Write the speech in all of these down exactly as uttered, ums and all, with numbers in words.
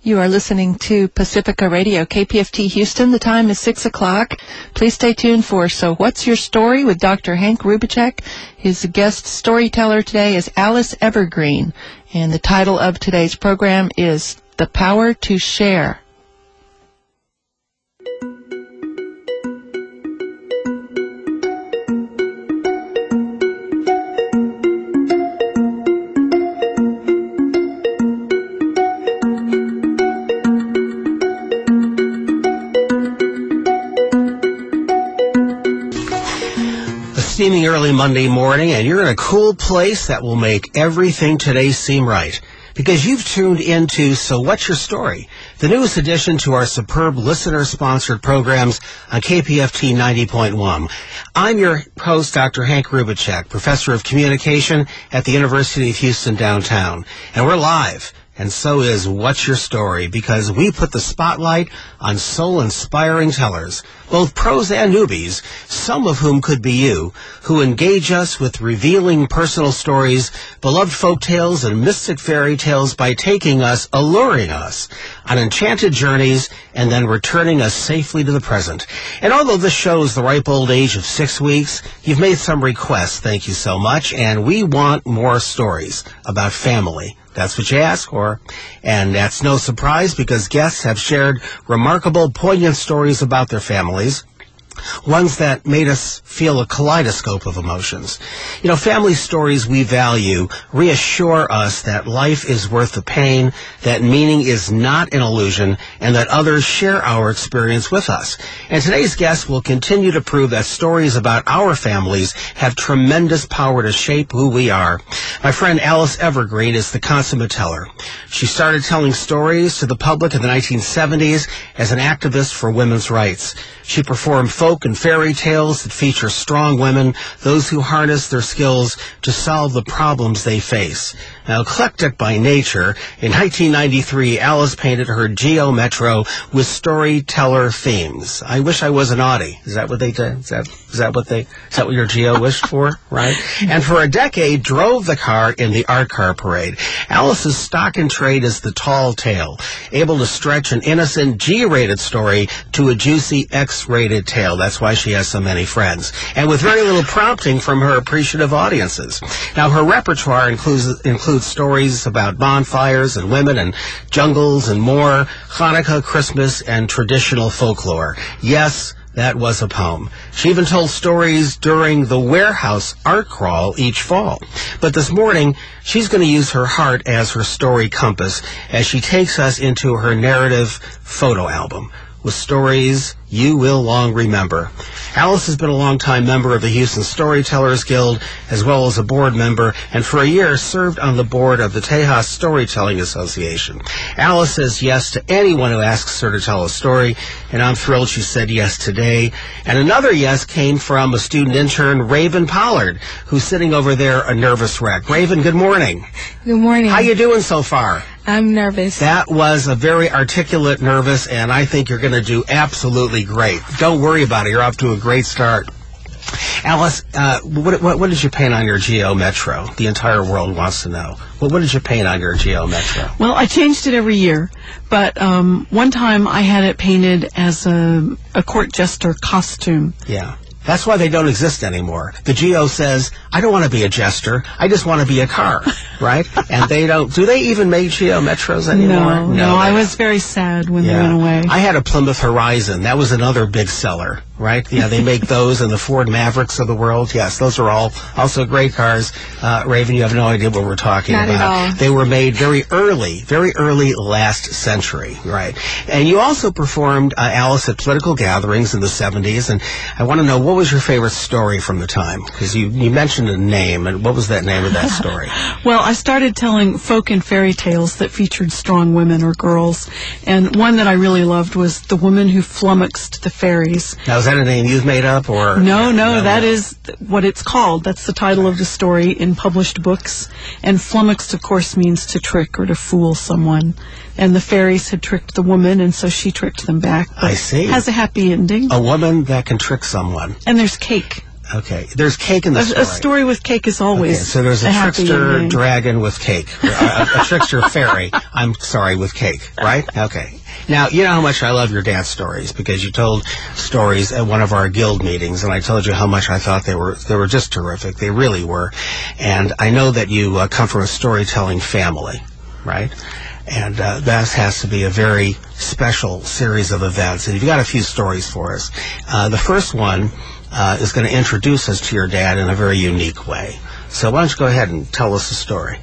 You are listening to Pacifica Radio, K P F T Houston. The time is six o'clock. Please stay tuned for So What's Your Story with Doctor Hank Rubicek. His guest storyteller today is Alice Evergreen, and the title of today's program is The Power to Share. Steaming early Monday morning, and you're in a cool place that will make everything today seem right. Because you've tuned into So What's Your Story, the newest addition to our superb listener-sponsored programs on K P F T ninety point one. I'm your host, Doctor Hank Rubicek, Professor of Communication at the University of Houston downtown. And we're live. And so is What's Your Story, because we put the spotlight on soul-inspiring tellers, both pros and newbies, some of whom could be you, who engage us with revealing personal stories, beloved folk tales, and mystic fairy tales by taking us, alluring us, on enchanted journeys, and then returning us safely to the present. And although this show is the ripe old age of six weeks, you've made some requests, thank you so much, and we want more stories about family. That's what you asked for, and that's no surprise because guests have shared remarkable, poignant stories about their families, ones that made us feel a kaleidoscope of emotions. You know, family stories we value reassure us that life is worth the pain, that meaning is not an illusion, and that others share our experience with us. And today's guest will continue to prove that stories about our families have tremendous power to shape who we are. My friend Alice Evergreen is the consummate teller. She started telling stories to the public in the nineteen seventies as an activist for women's rights. She performed folk and fairy tales that feature strong women, those who harness their skills to solve the problems they face. Now, eclectic by nature, in nineteen ninety-three, Alice painted her Geo Metro with storyteller themes. I wish I was an Audi. Is that what they did? Is that, is that what they, is that what your Geo wished for? Right? And for a decade, drove the car in the art car parade. Alice's stock in trade is the tall tale, able to stretch an innocent G-rated story to a juicy X-rated tale. That's why she has so many friends. And with very little prompting from her appreciative audiences. Now, her repertoire includes, includes stories about bonfires and women and jungles and more, Hanukkah, Christmas, and traditional folklore. Yes, that was a poem. She even told stories during the warehouse art crawl each fall. But this morning, she's going to use her heart as her story compass as she takes us into her narrative photo album with stories you will long remember. Alice has been a longtime member of the Houston Storytellers Guild, as well as a board member, and for a year served on the board of the Tejas Storytelling Association. Alice says yes to anyone who asks her to tell a story, and I'm thrilled she said yes today. And another yes came from a student intern, Raven Pollard, who's sitting over there, a nervous wreck. Raven, good morning. Good morning. How you doing so far? I'm nervous. That was a very articulate nervous, and I think you're going to do absolutely great. Don't worry about it. You're off to a great start. Alice, uh, what, what, what did you paint on your Geo Metro? The entire world wants to know. What, what did you paint on your Geo Metro? Well, I changed it every year, but um, one time I had it painted as a, a court jester costume. Yeah. That's why they don't exist anymore. The Geo says, I don't want to be a jester. I just want to be a car, right? And they don't. Do they even make Geo Metros anymore? No, no, no I was very sad when yeah. they went away. I had a Plymouth Horizon. That was another big seller, right? Yeah, they make those and the Ford Mavericks of the world. Yes, those are all also great cars. Uh, Raven, you have no idea what we're talking Not about. At all. They were made very early, very early last century, right? And you also performed, uh, Alice, at political gatherings in the seventies, and I want to know, what was your favorite story from the time? Because you, you mentioned a name, and what was that name of that story? Well, I started telling folk and fairy tales that featured strong women or girls, and one that I really loved was The Woman Who Flummoxed the Fairies. Now, is that a name you've made up, or? No, no, no that no. is what it's called. That's the title of the story in published books, and flummoxed, of course, means to trick or to fool someone. And the fairies had tricked the woman, and so she tricked them back. But I see. Has a happy ending. A woman that can trick someone. And there's cake. Okay. There's cake in the a, story. A story with cake is always okay, so there's a, a trickster happy dragon with cake. a, a, a trickster fairy, I'm sorry, with cake, right? Okay. Now, you know how much I love your dance stories because you told stories at one of our guild meetings, and I told you how much I thought they were they were just terrific. They really were. And I know that you uh, come from a storytelling family, right? And uh, that has to be a very special series of events. And you've got a few stories for us. Uh, the first one uh, is going to introduce us to your dad in a very unique way. So why don't you go ahead and tell us the story?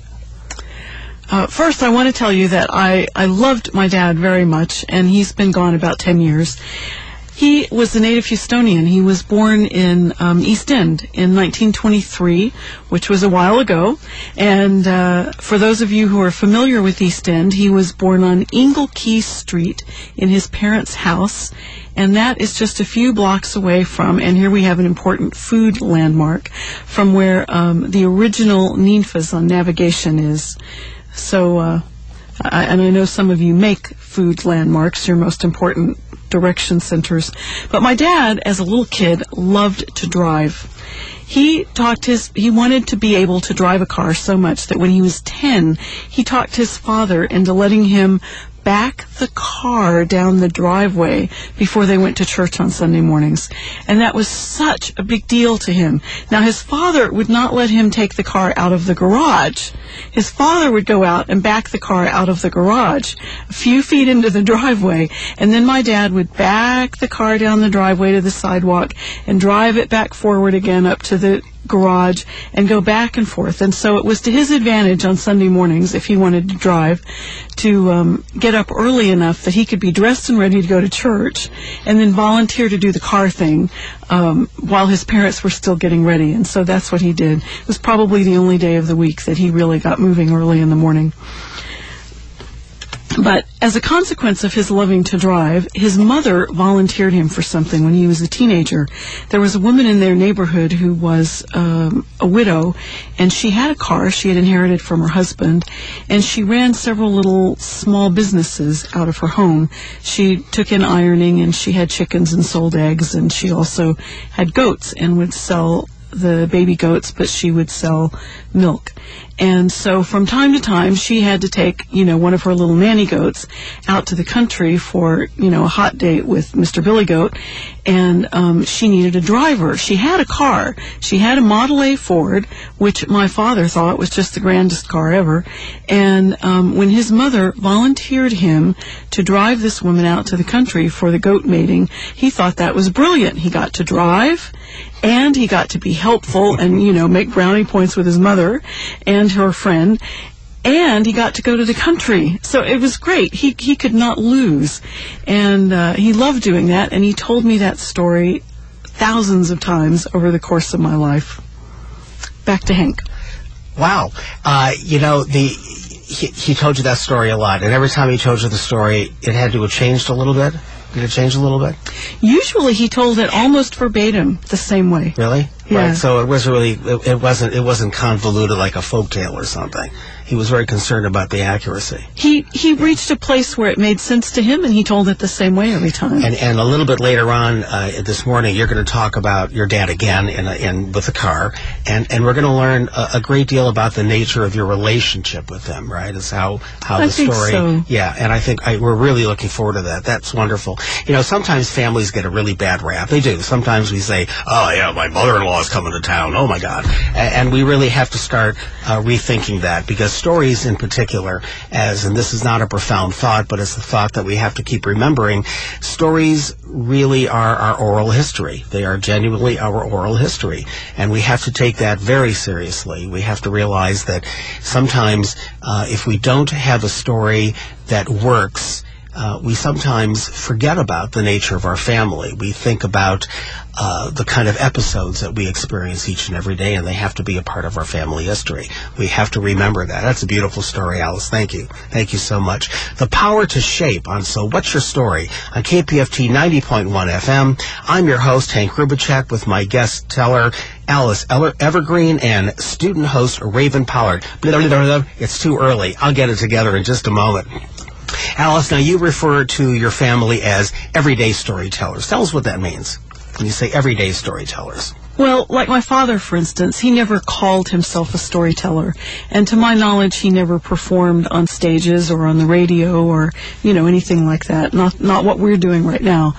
Uh, first, I want to tell you that I, I loved my dad very much, and he's been gone about ten years. He was a native Houstonian. He was born in um, East End in nineteen twenty-three, which was a while ago. And uh, for those of you who are familiar with East End, he was born on Ingle Key Street in his parents' house. And that is just a few blocks away from, and here we have an important food landmark, from where um, the original Ninfa's on Navigation is. So, uh, I, and I know some of you make food landmarks, your most important direction centers. But my dad, as a little kid, loved to drive. He talked his, he wanted to be able to drive a car so much that when he was ten, he talked his father into letting him back the car down the driveway before they went to church on Sunday mornings. And that was such a big deal to him. Now, his father would not let him take the car out of the garage. His father would go out and back the car out of the garage a few feet into the driveway, and then my dad would back the car down the driveway to the sidewalk and drive it back forward again up to the garage and go back and forth. And so it was to his advantage on Sunday mornings, if he wanted to drive, to um, get up early enough that he could be dressed and ready to go to church and then volunteer to do the car thing um, while his parents were still getting ready. And so that's what he did. It was probably the only day of the week that he really got moving early in the morning. But as a consequence of his loving to drive, his mother volunteered him for something when he was a teenager. There was a woman in their neighborhood who was um, a widow, and she had a car she had inherited from her husband, and she ran several little small businesses out of her home. She took in ironing, and she had chickens and sold eggs, and she also had goats and would sell the baby goats, but she would sell milk. And so from time to time, she had to take, you know, one of her little nanny goats out to the country for, you know, a hot date with Mister Billy Goat. And um, she needed a driver. She had a car. She had a Model A Ford, which my father thought was just the grandest car ever. And um, when his mother volunteered him to drive this woman out to the country for the goat mating, he thought that was brilliant. He got to drive, and he got to be helpful and, you know, make brownie points with his mother and her friend, and he got to go to the country. So it was great. He he could not lose, and uh, he loved doing that, and he told me that story thousands of times over the course of my life. Back to Hank. Wow. Uh, you know, the he, he told you that story a lot, and every time he told you the story, it had to have changed a little bit? Did it change a little bit? Usually he told it almost verbatim the same way. Really? Yeah. Right. So it was really it, it wasn't it wasn't convoluted like a folktale or something. He was very concerned about the accuracy. He he reached a place where it made sense to him, and he told it the same way every time. And and a little bit later on uh, this morning, you're going to talk about your dad again in a, in with the car, and and we're going to learn a, a great deal about the nature of your relationship with them. Right? Is how how I the think story. So. Yeah, and I think I, we're really looking forward to that. That's wonderful. You know, sometimes families get a really bad rap. They do. Sometimes we say, "Oh yeah, my mother-in-law is coming to town. Oh my God," and, and we really have to start uh, rethinking that, because stories in particular. particular as, and this is not a profound thought, but it's a thought that we have to keep remembering, stories really are our oral history. They are genuinely our oral history, and we have to take that very seriously. We have to realize that sometimes uh, if we don't have a story that works, Uh, we sometimes forget about the nature of our family. We think about uh, the kind of episodes that we experience each and every day, and they have to be a part of our family history. We have to remember that. That's a beautiful story, Alice. Thank you. Thank you so much. The Power to Shape on So What's Your Story on K P F T ninety point one F M. I'm your host, Hank Rubicek, with my guest teller, Alice Eller- Evergreen, and student host, Raven Pollard. Blah, blah, blah, blah. It's too early. I'll get it together in just a moment. Alice, now you refer to your family as everyday storytellers. Tell us what that means. when you say everyday storytellers? Well, like my father, for instance, he never called himself a storyteller. And to my knowledge, he never performed on stages or on the radio or, you know, anything like that. Not, not what we're doing right now.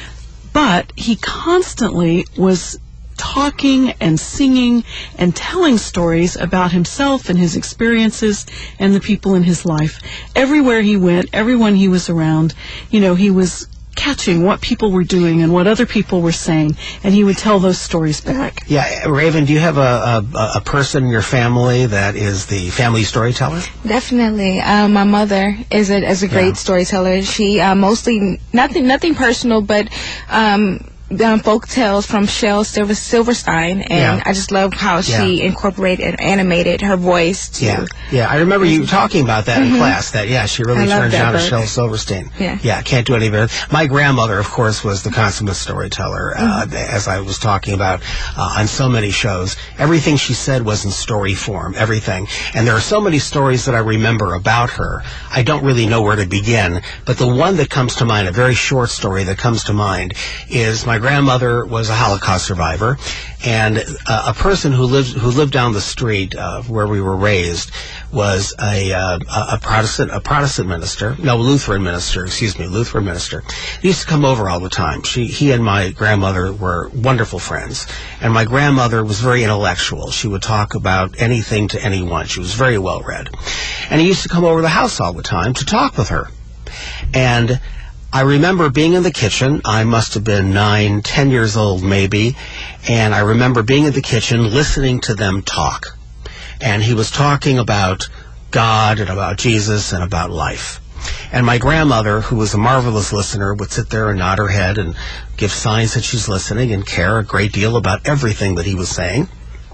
But he constantly was talking and singing and telling stories about himself and his experiences and the people in his life. Everywhere he went, everyone he was around, you know, he was catching what people were doing and what other people were saying, and he would tell those stories back. Yeah, Raven, do you have a, a, a person in your family that is the family storyteller? Definitely. Um, my mother is a, is a great yeah. storyteller. She uh, mostly, nothing nothing personal, but um, um, folk tales from Shel Silver, Silverstein, and yeah. I just love how yeah. she incorporated and animated her voice to... Yeah, yeah. I remember you talking about that mm-hmm. in class, that, yeah, she really turned down to Shel Silverstein. Yeah. Yeah, can't do any better. My grandmother, of course, was the consummate storyteller, mm-hmm. uh, as I was talking about uh, on so many shows. Everything she said was in story form, everything. And there are so many stories that I remember about her. I don't really know where to begin, but the one that comes to mind, a very short story that comes to mind, is my grandmother was a Holocaust survivor, and uh, a person who lived who lived down the street uh, where we were raised was a uh, a Protestant a Protestant minister, no Lutheran minister, excuse me, Lutheran minister. He used to come over all the time. She he and my grandmother were wonderful friends, and my grandmother was very intellectual. She would talk about anything to anyone. She was very well read, and he used to come over to the house all the time to talk with her. And I remember being in the kitchen. I must have been nine, ten years old maybe, and I remember being in the kitchen listening to them talk. And he was talking about God and about Jesus and about life. And my grandmother, who was a marvelous listener, would sit there and nod her head and give signs that she's listening and care a great deal about everything that he was saying.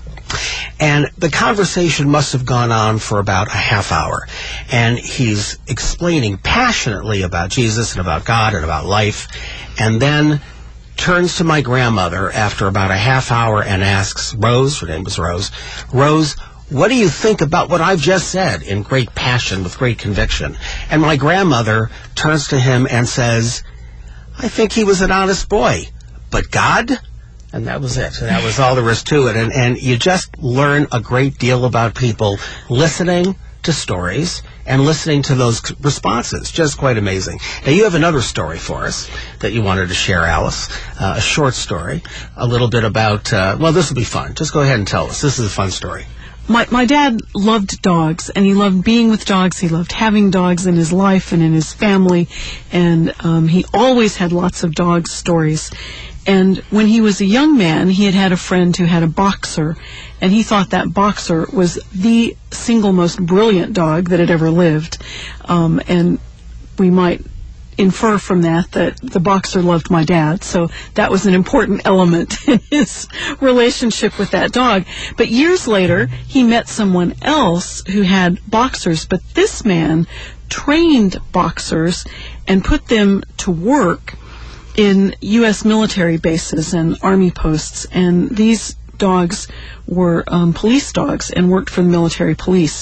And the conversation must have gone on for about a half hour. And he's explaining passionately about Jesus and about God and about life, and then turns to my grandmother after about a half hour and asks Rose, her name was Rose, Rose, what do you think about what I've just said, in great passion, with great conviction? And my grandmother turns to him and says, I think he was an honest boy, but God? And that was it. That was all there was to it. And, and you just learn a great deal about people listening to stories and listening to those responses. Just quite amazing. Now, you have another story for us that you wanted to share, Alice. Uh, a short story. A little bit about, uh, well, this will be fun. Just go ahead and tell us. This is a fun story. My my dad loved dogs, and he loved being with dogs. He loved having dogs in his life and in his family, and um, he always had lots of dog stories. And when he was a young man, he had had a friend who had a boxer, and he thought that boxer was the single most brilliant dog that had ever lived. Um, and we might infer from that that the boxer loved my dad, so that was an important element in his relationship with that dog. But years later, he met someone else who had boxers, but this man trained boxers and put them to work in U S military bases and army posts, and these dogs were um, police dogs and worked for the military police.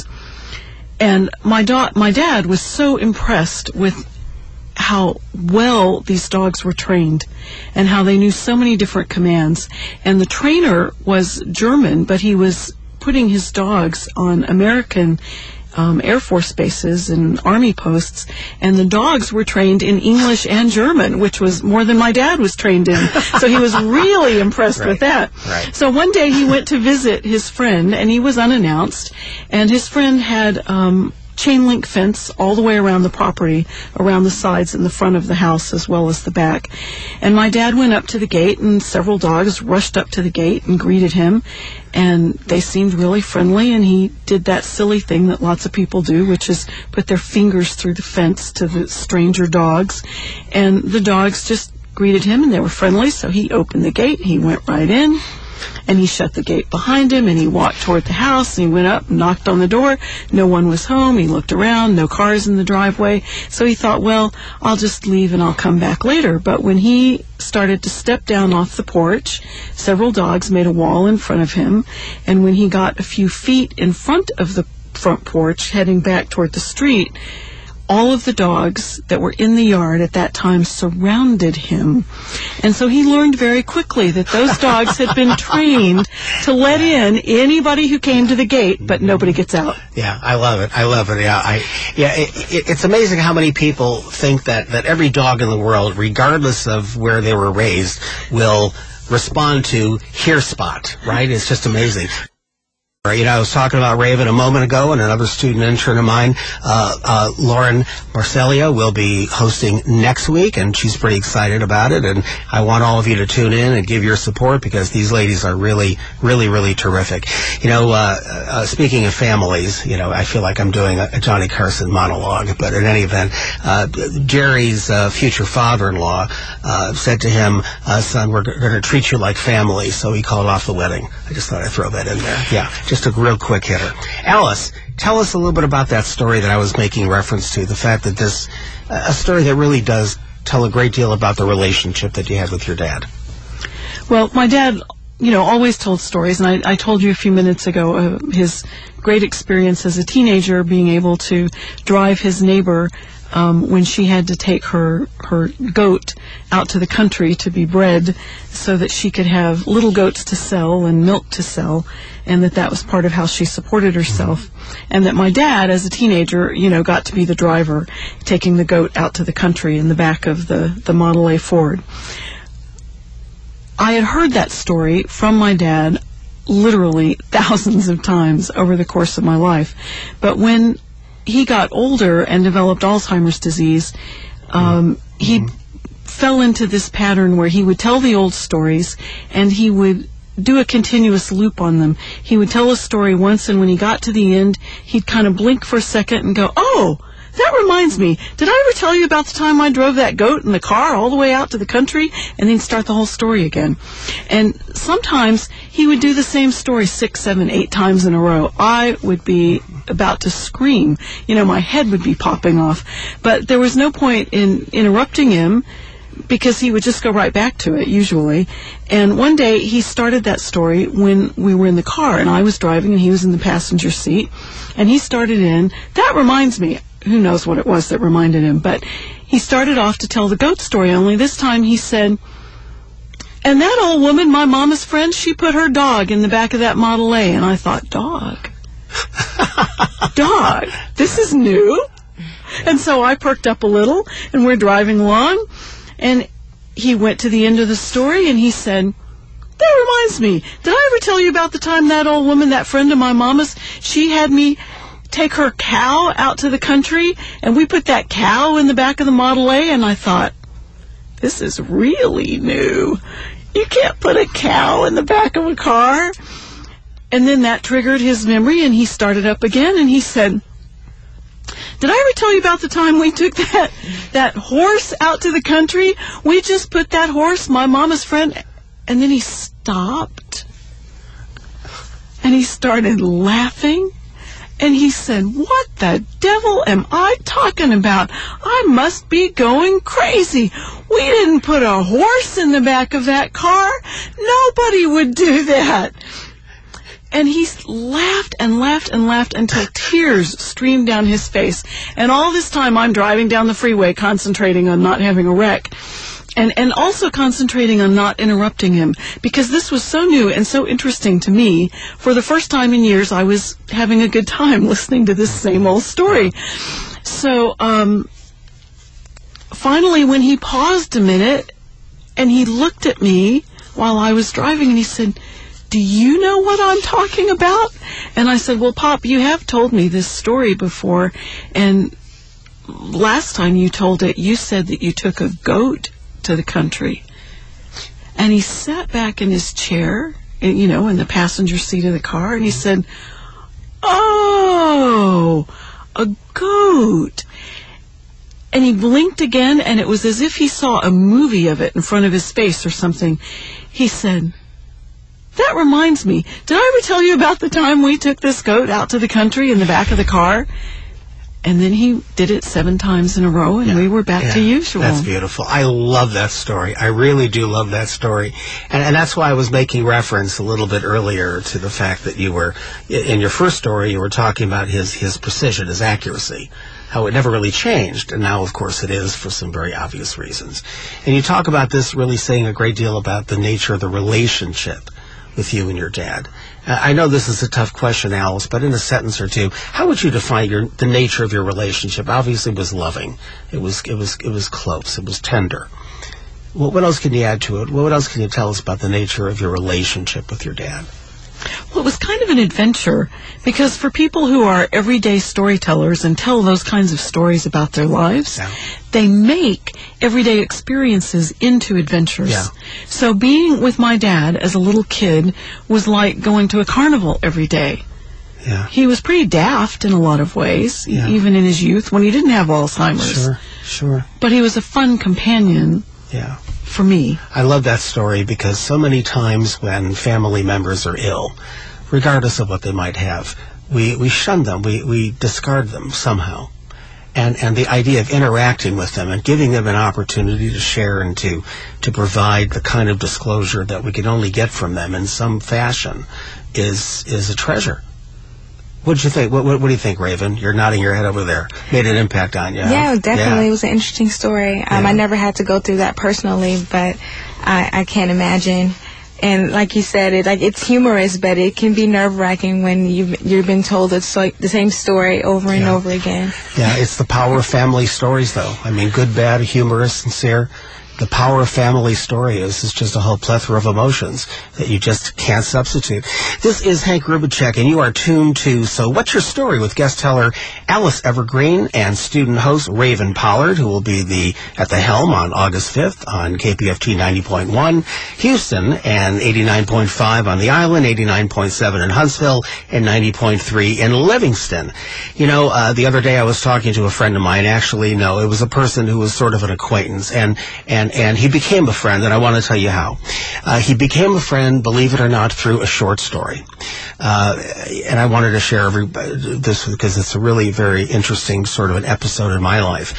And my, da- my dad was so impressed with how well these dogs were trained and how they knew so many different commands. And the trainer was German, but he was putting his dogs on American Um, Air Force bases and army posts, and the dogs were trained in English and German, which was more than my dad was trained in. So he was really impressed right. with that. Right. So one day he went to visit his friend, and he was unannounced, and his friend had um, chain link fence all the way around the property, around the sides and the front of the house as well as the back. And my dad went up to the gate, and several dogs rushed up to the gate and greeted him, and they seemed really friendly, and he did that silly thing that lots of people do, which is put their fingers through the fence to the stranger dogs, and the dogs just greeted him, and they were friendly, so he opened the gate, he went right in, and he shut the gate behind him, and he walked toward the house, and he went up and knocked on the door. No one was home. He looked around, no cars in the driveway. So he thought, well, I'll just leave and I'll come back later. But when he started to step down off the porch, several dogs made a wall in front of him, and when he got a few feet in front of the front porch, heading back toward the street, all of the dogs that were in the yard at that time surrounded him. And so he learned very quickly that those dogs had been trained to let in anybody who came to the gate, but nobody gets out. Yeah, I love it. I love it. Yeah, I, yeah. It, it, it's amazing how many people think that, that every dog in the world, regardless of where they were raised, will respond to hear spot, right? It's just amazing. You know, I was talking about Raven a moment ago, and another student intern of mine, uh, uh, Lauren Marcellia, will be hosting next week, and she's pretty excited about it, and I want all of you to tune in and give your support, because these ladies are really, really, really terrific. You know, uh, uh, speaking of families, you know, I feel like I'm doing a, a Johnny Carson monologue, but in any event, uh, Jerry's uh, future father-in-law uh, said to him, uh, son, we're going to treat you like family, so he called off the wedding. I just thought I'd throw that in there. Yeah, just a real quick hitter. Alice, tell us a little bit about that story that I was making reference to, the fact that this, uh, a story that really does tell a great deal about the relationship that you had with your dad. Well, my dad, you know, always told stories, and I, I told you a few minutes ago uh, his great experience as a teenager being able to drive his neighbor Um, when she had to take her her goat out to the country to be bred so that she could have little goats to sell and milk to sell, and that that was part of how she supported herself, and that my dad, as a teenager, you know, got to be the driver taking the goat out to the country in the back of the, the Model A Ford. I had heard that story from my dad literally thousands of times over the course of my life, but when he got older and developed Alzheimer's disease, um, he mm-hmm. fell into this pattern where he would tell the old stories and he would do a continuous loop on them. He would tell a story once, and when he got to the end, he'd kind of blink for a second and go, oh, that reminds me, did I ever tell you about the time I drove that goat in the car all the way out to the country? And then start the whole story again. And sometimes he would do the same story six, seven, eight times in a row. I would be about to scream. You know, my head would be popping off. But there was no point in interrupting him, because he would just go right back to it, usually. And one day, he started that story when we were in the car, and I was driving, and he was in the passenger seat. And he started in, that reminds me, who knows what it was that reminded him, but he started off to tell the goat story, only this time he said, and that old woman, my mama's friend, she put her dog in the back of that Model A. And I thought, dog? Dog? This is new? And so I perked up a little, and we're driving along, and he went to the end of the story, and he said, that reminds me, did I ever tell you about the time that old woman, that friend of my mama's, she had me take her cow out to the country, and we put that cow in the back of the Model A? And I thought, this is really new. You can't put a cow in the back of a car. And then that triggered his memory, and he started up again, and he said, did I ever tell you about the time we took that that horse out to the country? We just put that horse, my mama's friend, and then he stopped, and he started laughing. And he said, what the devil am I talking about? I must be going crazy. We didn't put a horse in the back of that car. Nobody would do that. And he laughed and laughed and laughed until tears streamed down his face. And all this time I'm driving down the freeway concentrating on not having a wreck. And, and also concentrating on not interrupting him, because this was so new and so interesting to me. For the first time in years, I was having a good time listening to this same old story. So um, finally, when he paused a minute, and he looked at me while I was driving, and he said, do you know what I'm talking about? And I said, well, Pop, you have told me this story before, and last time you told it, you said that you took a goat to the country. And he sat back in his chair, you know, in the passenger seat of the car, and he said, oh, a goat. And he blinked again, and it was as if he saw a movie of it in front of his face or something. He said, that reminds me, did I ever tell you about the time we took this goat out to the country in the back of the car? And then he did it seven times in a row, and yeah, we were back yeah, to usual. That's beautiful. I love that story. I really do love that story. And, and that's why I was making reference a little bit earlier to the fact that you were, in your first story, you were talking about his, his precision, his accuracy. how it never really changed. And now, of course, it is for some very obvious reasons. And you talk about this really saying a great deal about the nature of the relationship with you and your dad. Uh, I know this is a tough question, Alice, but in a sentence or two, how would you define your the nature of your relationship? Obviously, it was loving. It was it was it was close. It was tender. What, what else can you add to it? What else can you tell us about the nature of your relationship with your dad? Well, it was kind of an adventure, because for people who are everyday storytellers and tell those kinds of stories about their lives, Yeah. they make everyday experiences into adventures. Yeah. So being with my dad as a little kid was like going to a carnival every day. Yeah. He was pretty daft in a lot of ways, Yeah. e- even in his youth when he didn't have Alzheimer's. Sure, sure. But he was a fun companion Yeah. for me. I love that story because so many times when family members are ill, regardless of what they might have, we, we shun them, we, we discard them somehow. And and the idea of interacting with them and giving them an opportunity to share and to, to provide the kind of disclosure that we can only get from them in some fashion is is a treasure. What did you think? What, what, what do you think, Raven? You're nodding your head over there. Made an impact on you. huh? Yeah, definitely. Yeah. It was an interesting story. Um, Yeah. I never had to go through that personally, but I, I can't imagine. And like you said, it like it's humorous, but it can be nerve wracking when you've you've been told it's like the same story over and Yeah. over again. Yeah, it's the power of family stories, though. I mean, good, bad, humorous, sincere. The power of family story is, is just a whole plethora of emotions that you just can't substitute. This is Hank Rubicek, and you are tuned to So What's Your Story with guest teller Alice Evergreen and student host Raven Pollard, who will be the at the helm on August fifth on K P F T ninety point one Houston and eighty-nine point five on the island, eighty-nine point seven in Huntsville, and ninety point three in Livingston. You know, uh, the other day I was talking to a friend of mine. Actually, no, it was a person who was sort of an acquaintance, and and And he became a friend, and I want to tell you how. Uh, he became a friend, believe it or not, through a short story. Uh, and I wanted to share every, this because it's a really very interesting sort of an episode in my life.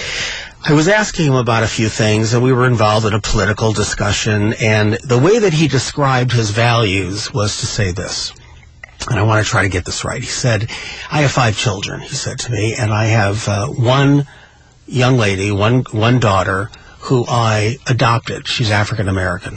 I was asking him about a few things, and we were involved in a political discussion, and the way that he described his values was to say this. And I want to try to get this right. He said, I have five children, he said to me, and I have uh, one young lady, one one daughter, who I adopted. She's African American.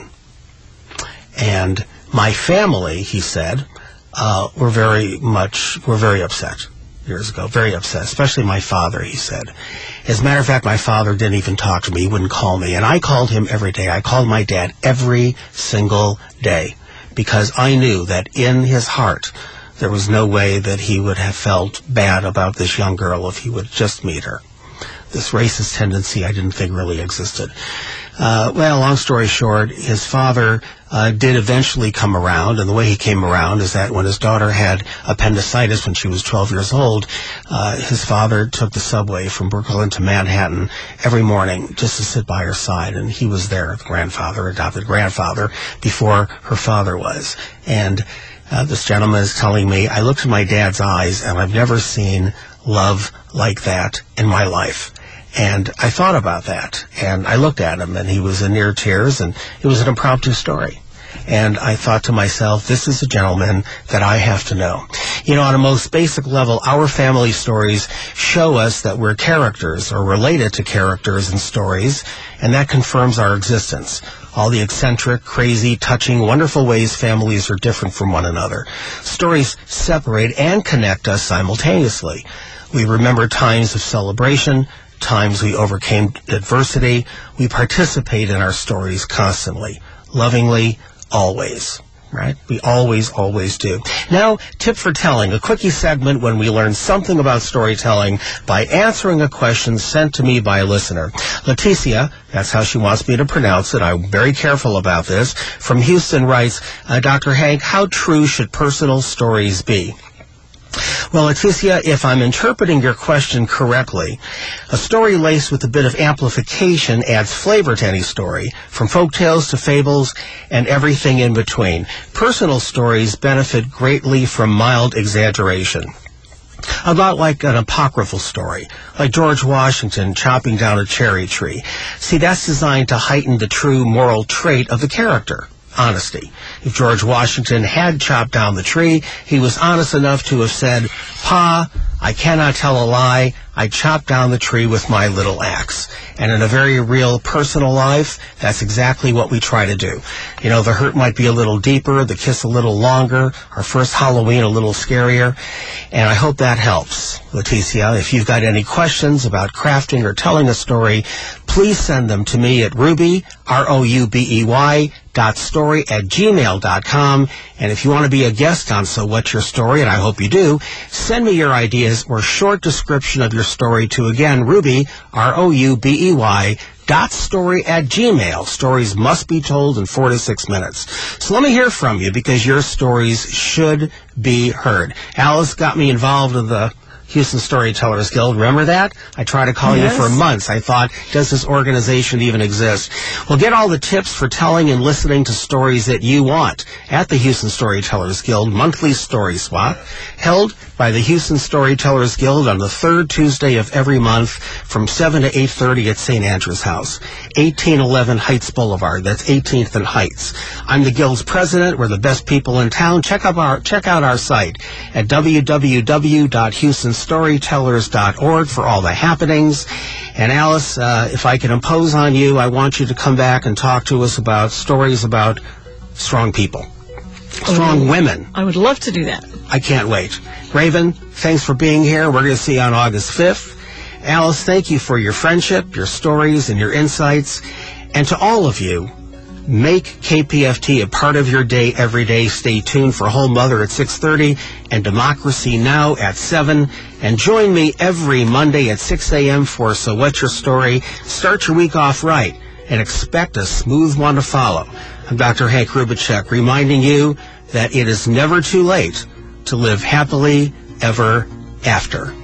And my family, he said, uh, were very much, were very upset years ago, very upset, especially my father, he said. As a matter of fact, my father didn't even talk to me, he wouldn't call me. And I called him every day. I called my dad every single day because I knew that in his heart there was no way that he would have felt bad about this young girl if he would just meet her. This racist tendency I didn't think really existed. Uh, well, long story short, his father uh, did eventually come around, and the way he came around is that when his daughter had appendicitis when she was twelve years old, uh, his father took the subway from Brooklyn to Manhattan every morning just to sit by her side, and he was there, the grandfather, adopted grandfather, before her father was. And uh, this gentleman is telling me, I looked in my dad's eyes, and I've never seen love like that in my life. And I thought about that, and I looked at him, and he was in near tears, and it was an impromptu story. And I thought to myself, this is a gentleman that I have to know. You know, on a most basic level, our family stories show us that we're characters or related to characters and stories, and that confirms our existence. All the eccentric, crazy, touching, wonderful ways families are different from one another. Stories separate and connect us simultaneously. We remember times of celebration, times we overcame adversity. We participate in our stories constantly, lovingly, always, right? We always, always do. Now, Tip for Telling, a quickie segment when we learn something about storytelling by answering a question sent to me by a listener. Leticia, that's how she wants me to pronounce it. I'm very careful about this. From Houston writes, uh, Doctor Hank, how true should personal stories be? Well, Leticia, if I'm interpreting your question correctly, a story laced with a bit of amplification adds flavor to any story, from folktales to fables and everything in between. Personal stories benefit greatly from mild exaggeration. A lot like an apocryphal story, like George Washington chopping down a cherry tree. See, that's designed to heighten the true moral trait of the character. honesty. If George Washington had chopped down the tree, he was honest enough to have said, "Pa, I cannot tell a lie. I chopped down the tree with my little axe." And in a very real personal life, that's exactly what we try to do. You know, the hurt might be a little deeper, the kiss a little longer, our first Halloween a little scarier. And I hope that helps, Leticia. If you've got any questions about crafting or telling a story, please send them to me at Ruby, R O U B E Y, dot story at gmail dot com. And if you want to be a guest on So What's Your Story, and I hope you do, send me your ideas or short description of your story to, again, Ruby, R O U B E Y, dot story at gmail. Stories must be told in four to six minutes. So let me hear from you, because your stories should be heard. Alice got me involved in the Houston Storytellers Guild. Remember that? I tried to call yes. you for months. I thought, does this organization even exist? Well, get all the tips for telling and listening to stories that you want at the Houston Storytellers Guild monthly story swap, held by the Houston Storytellers Guild on the third Tuesday of every month from seven to eight thirty at Saint Andrew's House, eighteen eleven Heights Boulevard. That's eighteenth and Heights. I'm the Guild's president. We're the best people in town. Check out our, check out our site at w w w dot houston storytellers dot org for all the happenings. And Alice, uh, if I can impose on you, I want you to come back and talk to us about stories about strong people, strong oh, women. I would love to do that. I can't wait. Raven, thanks for being here. We're going to see you on August fifth. Alice, thank you for your friendship, your stories, and your insights. And to all of you, make K P F T a part of your day every day. Stay tuned for Whole Mother at six thirty and Democracy Now! At seven. And join me every Monday at six a.m. for So What's Your Story? Start your week off right and expect a smooth one to follow. I'm Doctor Hank Rubicek, reminding you that it is never too late to live happily ever after.